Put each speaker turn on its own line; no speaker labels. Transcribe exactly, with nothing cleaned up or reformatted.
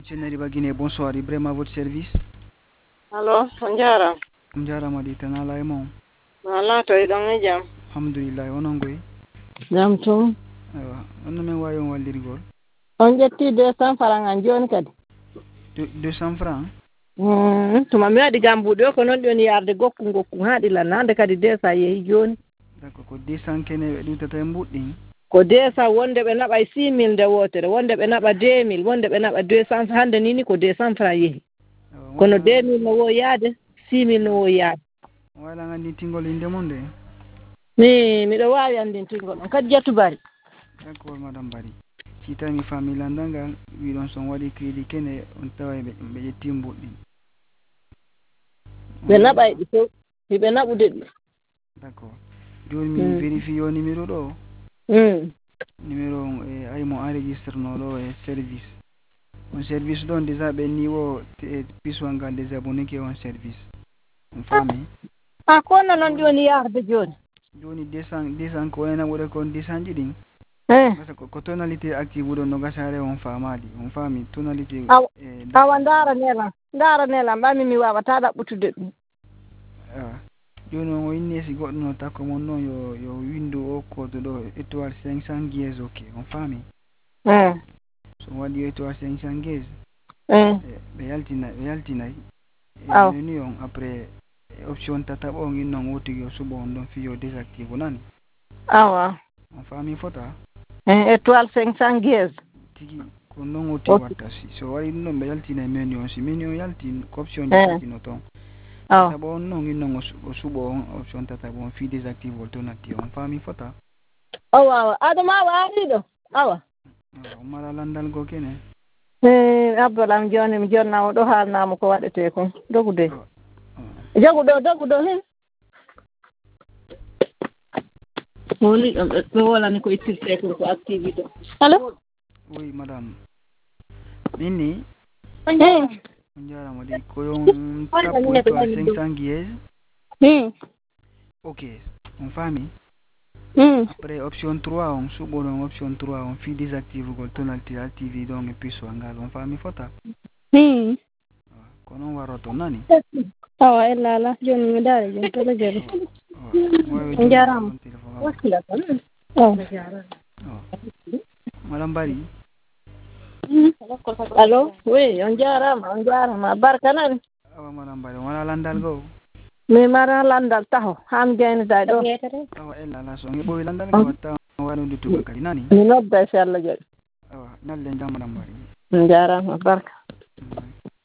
Généri Guinée, bonsoir, Ibrahim à votre service.
Allo, on jarama.
On jarama di tan ala e mon.
Wala to iɗon e jam.
Alhamdulillah, onon goy.
Jam tum.
Aywa, on no men wawi on wallirgol.
On ƴetti deux cent francs an joni kadi.
deux cents francs?
Mm, tuma mi waɗi gambuɗe o ko noon ɗon yarde gokku gokku ha ɗilan hande kadi deux cent yeehi joni.
D'accord, ko deux cents kene ɓe ɗutata e mbuɗɗin.
Ko deux cent wonde ɓe naɓa six mille nde wotere, wonde ɓe naɓa deux mille, wonde ɓe naɓa deux cent hande ni ni ko deux cent francs yeehi. Kono deux mille no wowi yaade, six mille no wowi yaade.
Wala ngandi tingol inde mum de.
Mi miɗo wawi andin tingol on kadi Diatou Bari.
D'accord madame Bari. Si tawi mi faami landal ngal wiɗon son waɗi crédit kene on tawa ɓe ɓe ƴetti mbuɗɗin.
Ɓe naɓay ɗi fof, hiɓe naɓude ɗi.
D'accord. Joni mi vérifie yo numéro ɗo.
Mm.
Numéro on e ay mo enregistre no ɗo e service. On service ɗon déjà ɓe niveau piswal ngal déjà abonneke on service. On faami.
Ah, kono noon joni yarde joni.
Joni deux cents deux cents ko wayna ɓuure kon deux cents ji ɗin.
Eh.
Parce que ko tonalité active ɗo no gasare on faamadi. On faami tonalité
e awa ndara nelam ndara nelam ɓami mi wawata ɗaɓɓutude ɗum.
Ah. Joni on inni si goɗɗo no takko mon noon yo yo windu o code ɗo étoile cinq cents dièse ok on faami.
Eh.
So waɗi étoile cinq cents dièse.
Eh.
ɓe yaltina ɓe yaltinayi.
Aw.
Menu on après option tataɓo on innon wotigi o suɓo on ɗon fiyo désactive nani.
Awa.
On faami fota.
Eh, étoile cinq cents dièse.
Tigi ko non o tigi watta si so waɗi ɗum ɗon ɓe yaltina menu on si menu on yalti ko option ji tati no ton. Tataɓo on noon innon o suɓo on option tataɓo on fi désactive ol to natti on faami fota.
Awa awa adama awa ariɗo awa.
O mara landal go kene.
Eh, abdolam joni mi jonnama ɗo haalnama ko waɗete kon dogu de. Jogu ɗo dogu ɗo hen. Woni ɗum ɓe wolani ko ittirte ko ko activité. Allo?
Oui madame. Nini?
Eh.
On jarama de ko yon tappo étoile cinq cents dièse.
Hmm.
Ok, on faami.
Hmm.
Après option trois on suɓo ɗon option trois on fi désactive gol tonalité active ɗon e piswal ngal on faami fota.
Hmm.
Ko noon waroto nani.
Awa ella ala joni mi daari joni to lejere. Jarama. Oh.
Madame Bari.
Allo? Oui, on jarama on jarama barka nani.
Awa madame Bari wala landal go.
Mi mara landal taho ham jeynoda ɗo.
Awa ella ala so ngi ɓoyi landal go watta waɗude tugol kadi nani.
Mi nodda e Allah jaɓi.
Awa nalle jam madame Bari.
On jarama barka.